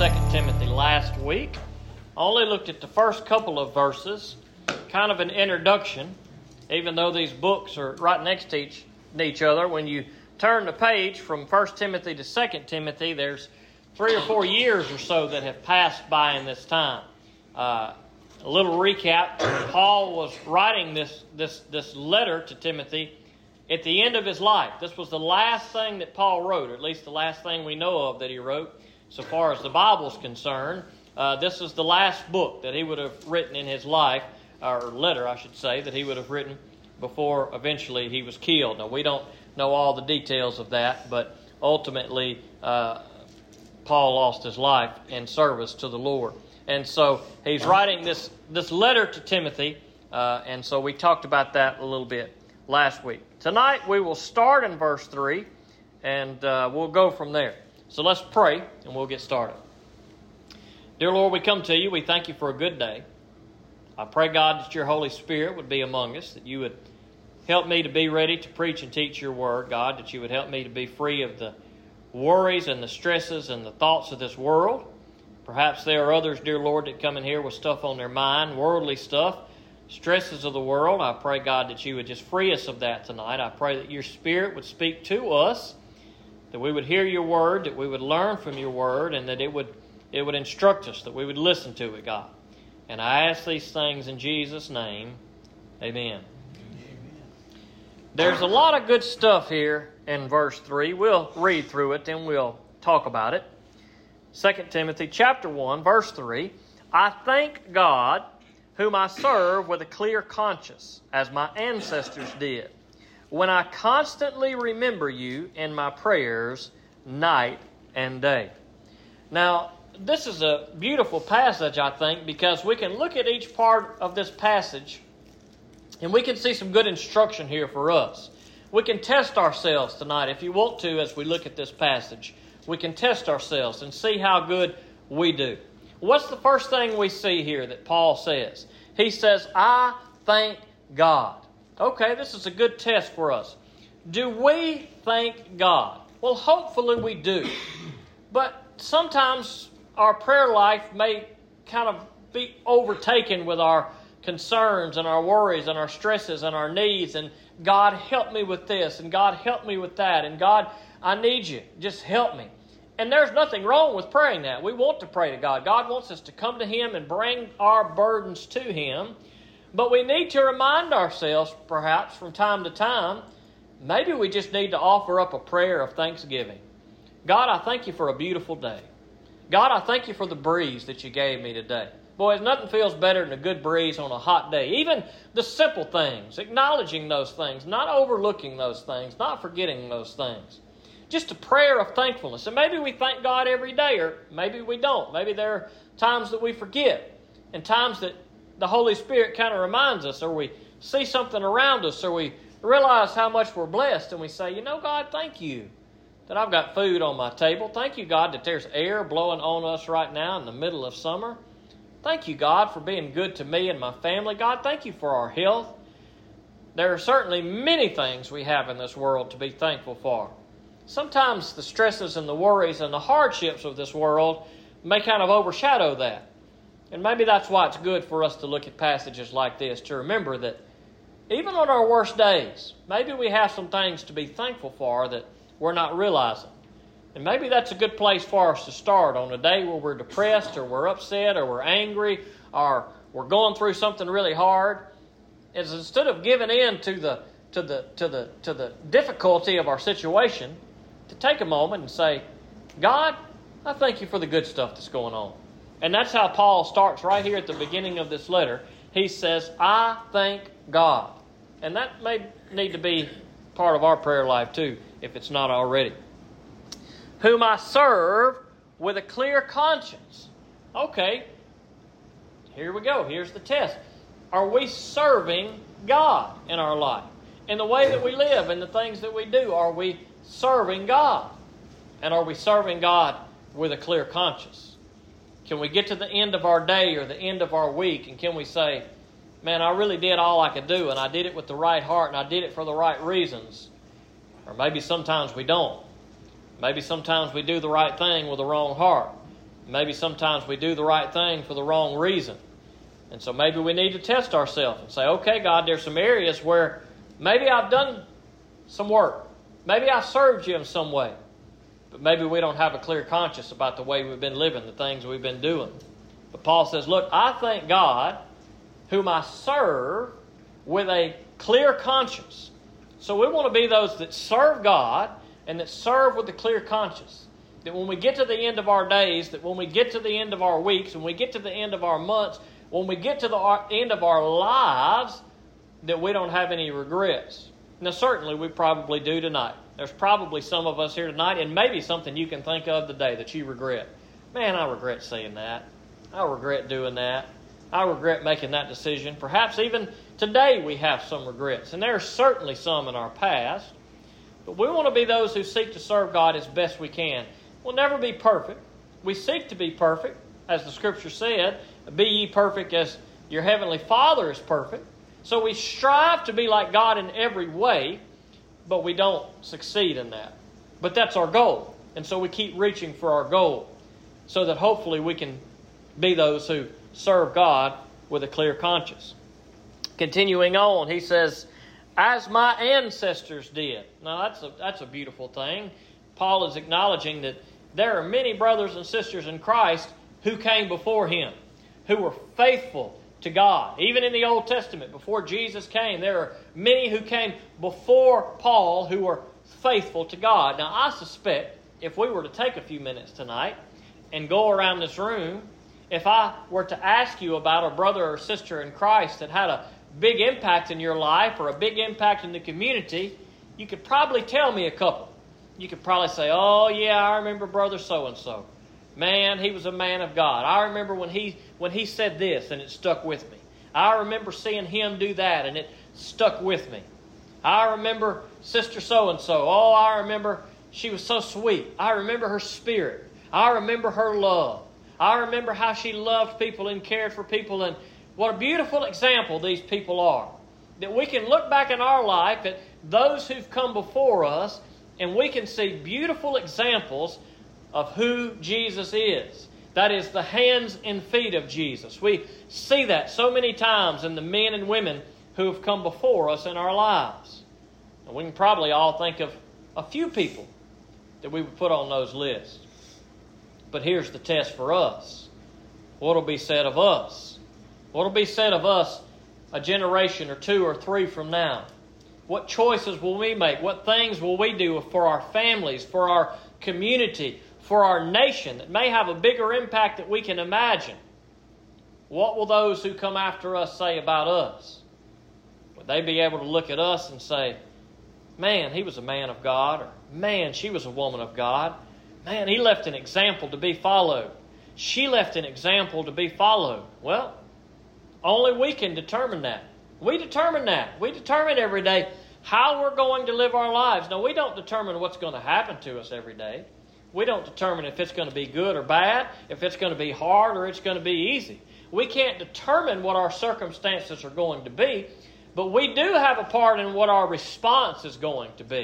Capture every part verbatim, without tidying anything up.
Second Timothy last week. I only looked at the first couple of verses, kind of an introduction, even though these books are right next to each, each other. When you turn the page from First Timothy to Second Timothy, there's three or four years or so that have passed by in this time. Uh, a little recap, Paul was writing this, this, this letter to Timothy at the end of his life. This was the last thing that Paul wrote, or at least the last thing we know of that he wrote. So far as the Bible's concerned, uh, this is the last book that he would have written in his life, or letter, I should say, that he would have written before eventually he was killed. Now, we don't know all the details of that, but ultimately, uh, Paul lost his life in service to the Lord. And so he's writing this, this letter to Timothy, uh, and so we talked about that a little bit last week. Tonight, we will start in verse three, and uh, we'll go from there. So let's pray, and we'll get started. Dear Lord, we come to you. We thank you for a good day. I pray, God, that your Holy Spirit would be among us, that you would help me to be ready to preach and teach your word, God, that you would help me to be free of the worries and the stresses and the thoughts of this world. Perhaps there are others, dear Lord, that come in here with stuff on their mind, worldly stuff, stresses of the world. I pray, God, that you would just free us of that tonight. I pray that your Spirit would speak to us, that we would hear your word, that we would learn from your word, and that it would it would instruct us, that we would listen to it, God. And I ask these things in Jesus' name. Amen. Amen. There's a lot of good stuff here in verse three. We'll read through it, then we'll talk about it. Second Timothy chapter one, verse three. I thank God, whom I serve with a clear conscience, as my ancestors did, when I constantly remember you in my prayers night and day. Now, this is a beautiful passage, I think, because we can look at each part of this passage and we can see some good instruction here for us. We can test ourselves tonight, if you want to, as we look at this passage. We can test ourselves and see how good we do. What's the first thing we see here that Paul says? He says, I thank God. Okay, this is a good test for us. Do we thank God? Well, hopefully we do. But sometimes our prayer life may kind of be overtaken with our concerns and our worries and our stresses and our needs. And God, help me with this. And God, help me with that. And God, I need you. Just help me. And there's nothing wrong with praying that. We want to pray to God. God wants us to come to Him and bring our burdens to Him. But we need to remind ourselves, perhaps, from time to time, maybe we just need to offer up a prayer of thanksgiving. God, I thank you for a beautiful day. God, I thank you for the breeze that you gave me today. Boys, nothing feels better than a good breeze on a hot day. Even the simple things, acknowledging those things, not overlooking those things, not forgetting those things. Just a prayer of thankfulness. And maybe we thank God every day, or maybe we don't. Maybe there are times that we forget, and times that the Holy Spirit kind of reminds us, or we see something around us, or we realize how much we're blessed, and we say, you know, God, thank you that I've got food on my table. Thank you, God, that there's air blowing on us right now in the middle of summer. Thank you, God, for being good to me and my family. God, thank you for our health. There are certainly many things we have in this world to be thankful for. Sometimes the stresses and the worries and the hardships of this world may kind of overshadow that. And maybe that's why it's good for us to look at passages like this, to remember that even on our worst days, maybe we have some things to be thankful for that we're not realizing. And maybe that's a good place for us to start on a day where we're depressed or we're upset or we're angry or we're going through something really hard. Is instead of giving in to the to the to the to the difficulty of our situation, to take a moment and say, God, I thank you for the good stuff that's going on. And that's how Paul starts right here at the beginning of this letter. He says, I thank God. And that may need to be part of our prayer life too, if it's not already. Whom I serve with a clear conscience. Okay, here we go. Here's the test. Are we serving God in our life? In the way that we live and the things that we do, are we serving God? And are we serving God with a clear conscience? Can we get to the end of our day or the end of our week, and can we say, man, I really did all I could do, and I did it with the right heart, and I did it for the right reasons. Or maybe sometimes we don't. Maybe sometimes we do the right thing with the wrong heart. Maybe sometimes we do the right thing for the wrong reason. And so maybe we need to test ourselves and say, okay, God, there's some areas where maybe I've done some work. Maybe I served you in some way. But maybe we don't have a clear conscience about the way we've been living, the things we've been doing. But Paul says, look, I thank God whom I serve with a clear conscience. So we want to be those that serve God and that serve with a clear conscience. That when we get to the end of our days, that when we get to the end of our weeks, when we get to the end of our months, when we get to the end of our lives, that we don't have any regrets. Now, certainly we probably do tonight. There's probably some of us here tonight, and maybe something you can think of today that you regret. Man, I regret saying that. I regret doing that. I regret making that decision. Perhaps even today we have some regrets, and there are certainly some in our past. But we want to be those who seek to serve God as best we can. We'll never be perfect. We seek to be perfect, as the Scripture said, be ye perfect as your heavenly Father is perfect. So we strive to be like God in every way, but we don't succeed in that. But that's our goal. And so we keep reaching for our goal so that hopefully we can be those who serve God with a clear conscience. Continuing on, he says, as my ancestors did. Now that's a, that's a beautiful thing. Paul is acknowledging that there are many brothers and sisters in Christ who came before him, who were faithful to God. Even in the Old Testament, before Jesus came, there are many who came before Paul who were faithful to God. Now, I suspect if we were to take a few minutes tonight and go around this room, if I were to ask you about a brother or sister in Christ that had a big impact in your life or a big impact in the community, you could probably tell me a couple. You could probably say, oh, yeah, I remember brother so-and-so. Man, he was a man of God. I remember when he when he said this and it stuck with me. I remember seeing him do that and it stuck with me. I remember sister so-and-so. Oh, I remember she was so sweet. I remember her spirit. I remember her love. I remember how she loved people and cared for people. And what a beautiful example these people are. That we can look back in our life at those who've come before us and we can see beautiful examples of who Jesus is. That is the hands and feet of Jesus. We see that so many times in the men and women who have come before us in our lives. And we can probably all think of a few people that we would put on those lists. But here's the test for us. What will be said of us? What will be said of us a generation or two or three from now? What choices will we make? What things will we do for our families, for our community, for our nation that may have a bigger impact that we can imagine? What will those who come after us say about us? Would they be able to look at us and say, man, he was a man of God, or man, she was a woman of God. Man, he left an example to be followed. She left an example to be followed. Well, only we can determine that. We determine that. We determine every day how we're going to live our lives. Now, we don't determine what's going to happen to us every day. We don't determine if it's going to be good or bad, if it's going to be hard or it's going to be easy. We can't determine what our circumstances are going to be, but we do have a part in what our response is going to be.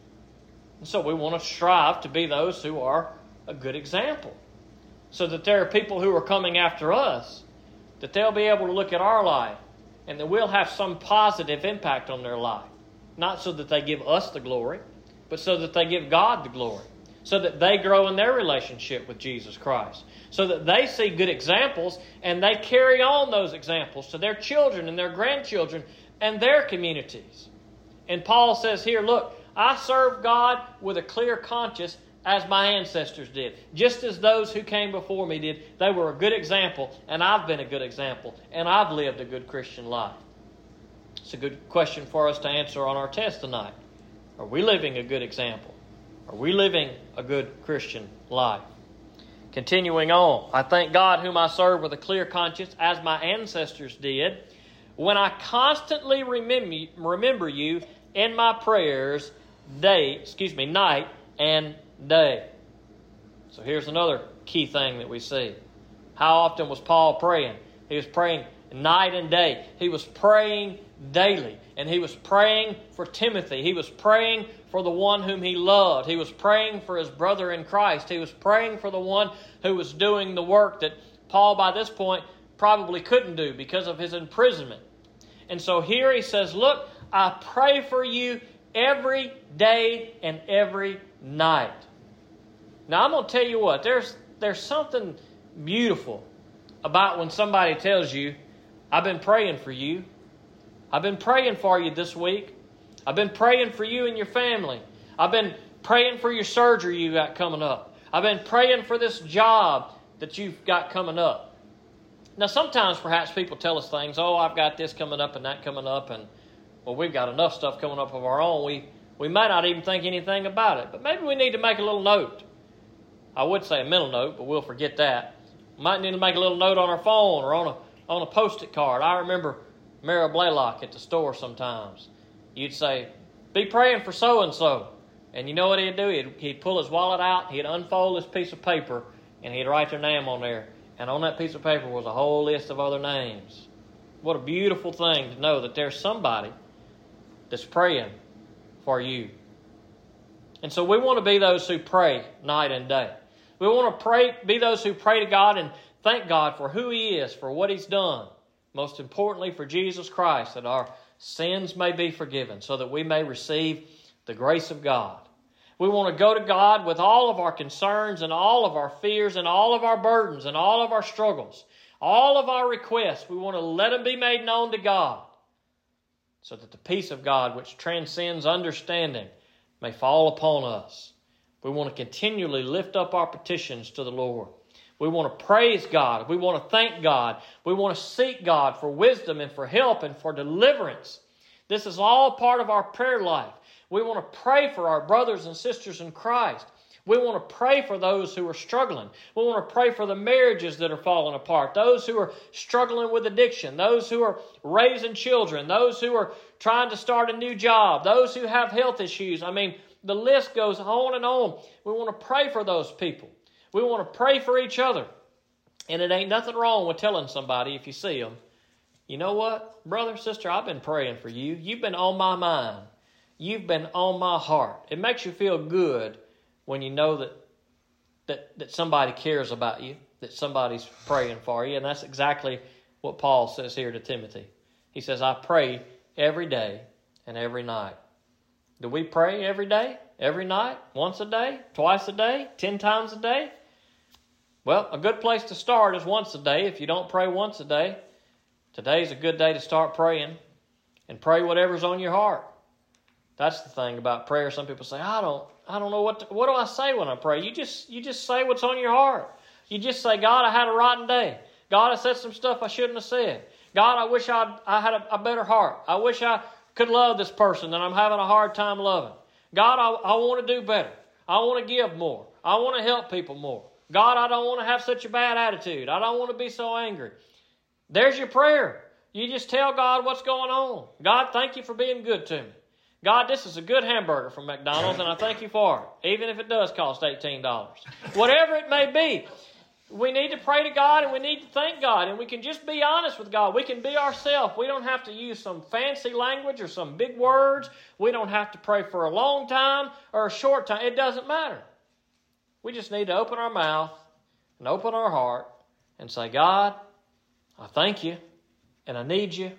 And so we want to strive to be those who are a good example, so that there are people who are coming after us, that they'll be able to look at our life and that we'll have some positive impact on their life. Not so that they give us the glory, but so that they give God the glory. So that they grow in their relationship with Jesus Christ. So that they see good examples and they carry on those examples to their children and their grandchildren and their communities. And Paul says here, look, I serve God with a clear conscience as my ancestors did. Just as those who came before me did. They were a good example, and I've been a good example, and I've lived a good Christian life. It's a good question for us to answer on our test tonight. Are we living a good example? Are we living a good Christian life? Continuing on, I thank God whom I serve with a clear conscience, as my ancestors did, when I constantly remember, remember you in my prayers day, excuse me, night and day. So here's another key thing that we see. How often was Paul praying? He was praying night and day. He was praying daily. And he was praying for Timothy. He was praying for the one whom he loved. He was praying for his brother in Christ. He was praying for the one who was doing the work that Paul, by this point, probably couldn't do because of his imprisonment. And so here he says, look, I pray for you every day and every night. Now, I'm going to tell you what, there's, there's something beautiful about when somebody tells you, I've been praying for you. I've been praying for you this week. I've been praying for you and your family. I've been praying for your surgery you got coming up. I've been praying for this job that you've got coming up. Now, sometimes perhaps people tell us things, oh, I've got this coming up and that coming up, and, well, we've got enough stuff coming up of our own. We, we might not even think anything about it, but maybe we need to make a little note. I would say a mental note, but we'll forget that. We might need to make a little note on our phone or on a, on a Post-it card. I remember Merrill Blaylock at the store sometimes. You'd say, be praying for so-and-so. And you know what he'd do? He'd, he'd pull his wallet out, he'd unfold this piece of paper, and he'd write their name on there. And on that piece of paper was a whole list of other names. What a beautiful thing to know that there's somebody that's praying for you. And so we want to be those who pray night and day. We want to pray, be those who pray to God and thank God for who He is, for what He's done. Most importantly, for Jesus Christ, that our sins may be forgiven, so that we may receive the grace of God. We want to go to God with all of our concerns and all of our fears and all of our burdens and all of our struggles, all of our requests. We want to let them be made known to God, so that the peace of God, which transcends understanding, may fall upon us. We want to continually lift up our petitions to the Lord. We want to praise God. We want to thank God. We want to seek God for wisdom and for help and for deliverance. This is all part of our prayer life. We want to pray for our brothers and sisters in Christ. We want to pray for those who are struggling. We want to pray for the marriages that are falling apart, those who are struggling with addiction, those who are raising children, those who are trying to start a new job, those who have health issues. I mean, the list goes on and on. We want to pray for those people. We want to pray for each other. And it ain't nothing wrong with telling somebody, if you see them, you know what, brother, sister, I've been praying for you. You've been on my mind. You've been on my heart. It makes you feel good when you know that, that, that somebody cares about you, that somebody's praying for you. And that's exactly what Paul says here to Timothy. He says, I pray every day and every night. Do we pray every day, every night, once a day, twice a day, ten times a day? Well, a good place to start is once a day. If you don't pray once a day, today's a good day to start praying, and pray whatever's on your heart. That's the thing about prayer. Some people say, I don't I don't know what to, what do I say when I pray? You just you just say what's on your heart. You just say, God, I had a rotten day. God, I said some stuff I shouldn't have said. God, I wish I'd, I had a, a better heart. I wish I could love this person that I'm having a hard time loving. God, I, I want to do better. I want to give more. I want to help people more. God, I don't want to have such a bad attitude. I don't want to be so angry. There's your prayer. You just tell God what's going on. God, thank you for being good to me. God, this is a good hamburger from McDonald's, and I thank you for it, even if it does cost eighteen dollars. Whatever it may be, we need to pray to God, and we need to thank God, and we can just be honest with God. We can be ourselves. We don't have to use some fancy language or some big words. We don't have to pray for a long time or a short time. It doesn't matter. We just need to open our mouth and open our heart and say, God, I thank you, and I need you,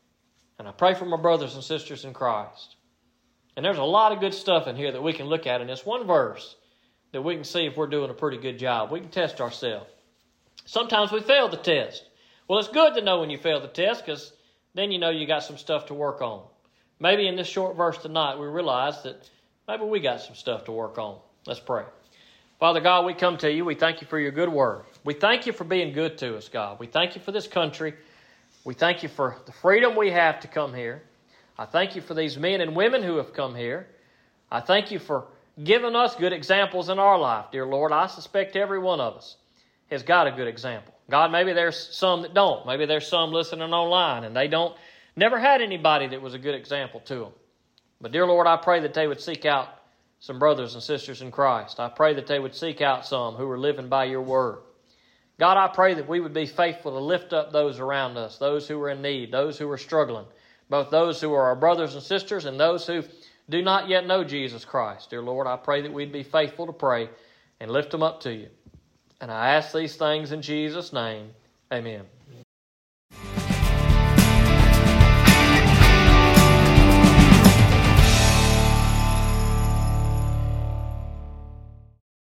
and I pray for my brothers and sisters in Christ. And there's a lot of good stuff in here that we can look at in this one verse that we can see if we're doing a pretty good job. We can test ourselves. Sometimes we fail the test. Well, it's good to know when you fail the test, because then you know you got some stuff to work on. Maybe in this short verse tonight we realize that maybe we got some stuff to work on. Let's pray. Father God, we come to you. We thank you for your good word. We thank you for being good to us, God. We thank you for this country. We thank you for the freedom we have to come here. I thank you for these men and women who have come here. I thank you for giving us good examples in our life, dear Lord. I suspect every one of us has got a good example. God, maybe there's some that don't. Maybe there's some listening online and they don't, never had anybody that was a good example to them. But dear Lord, I pray that they would seek out some brothers and sisters in Christ. I pray that they would seek out some who are living by your word. God, I pray that we would be faithful to lift up those around us, those who are in need, those who are struggling. both those who are our brothers and sisters and those who do not yet know Jesus Christ. Dear Lord, I pray that we'd be faithful to pray and lift them up to you. And I ask these things in Jesus' name. Amen.